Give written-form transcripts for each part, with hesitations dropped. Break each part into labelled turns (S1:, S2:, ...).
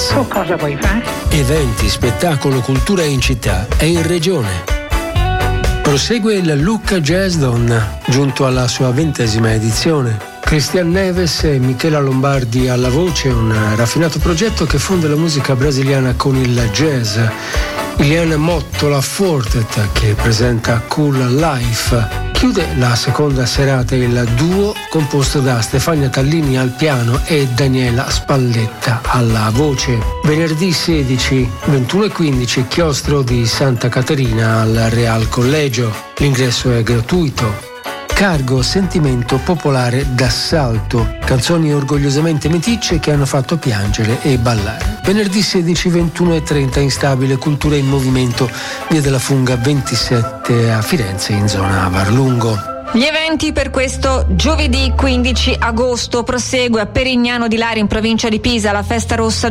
S1: Lights.
S2: Tu cosa vuoi fare?
S1: Eventi, spettacolo, cultura in città e in regione. Prosegue il Lucca Jazz Donna, giunto alla sua 20ª edizione. Cristian Neves e Michela Lombardi alla voce, un raffinato progetto che fonde la musica brasiliana con il jazz. Iliana Mottola Fortet, che presenta Cool Life. Chiude la seconda serata il duo composto da Stefania Tallini al piano e Daniela Spalletta alla voce. Venerdì 16, 21:15, chiostro di Santa Caterina al Real Collegio. L'ingresso è gratuito. Cargo Sentimento Popolare d'Assalto, canzoni orgogliosamente meticce che hanno fatto piangere e ballare. Venerdì 16, 21:30, Instabile, Cultura in Movimento, via della Funga 27 a Firenze, in zona Varlungo.
S3: Gli eventi per questo giovedì 15 agosto: prosegue a Perignano di Lari in provincia di Pisa la Festa Rossa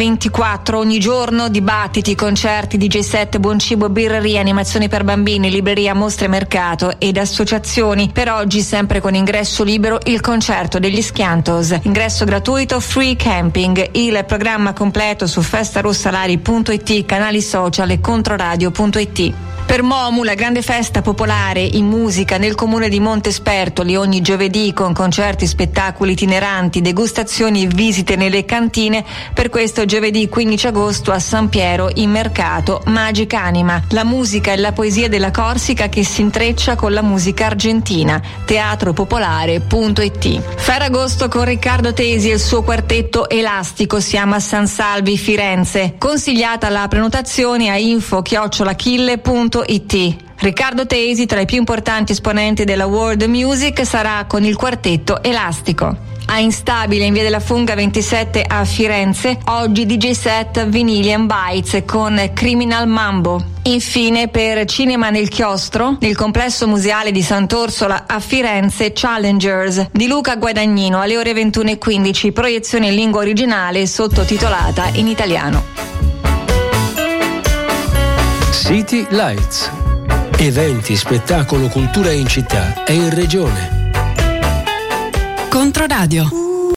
S3: 2024. Ogni giorno dibattiti, concerti, DJ set, buon cibo, birreria, animazioni per bambini, libreria, mostre, mercato ed associazioni. Per oggi, sempre con ingresso libero, il concerto degli Schiantos. Ingresso gratuito, free camping. Il programma completo su festarossalari.it, canali social e controradio.it. Per Momu, la grande festa popolare in musica nel comune di Montespertoli, ogni giovedì con concerti, spettacoli itineranti, degustazioni e visite nelle cantine. Per questo giovedì 15 agosto a San Piero in mercato Magica Anima, la musica e la poesia della Corsica che si intreccia con la musica argentina. teatropopolare.it. Ferragosto con Riccardo Tesi e il suo quartetto Elastico, siamo a San Salvi, Firenze. Consigliata la prenotazione a info@achille.it. Riccardo Tesi, tra i più importanti esponenti della world music, sarà con il quartetto Elastico. A Instabile in via della Funga 27 a Firenze, oggi DJ set Vinili and Bites con Criminal Mambo. Infine per Cinema nel Chiostro, nel complesso museale di Sant'Orsola a Firenze, Challengers di Luca Guadagnino alle ore 21:15, proiezione in lingua originale sottotitolata in italiano.
S1: City Lights. Eventi, spettacolo, cultura in città e in regione.
S4: Controradio.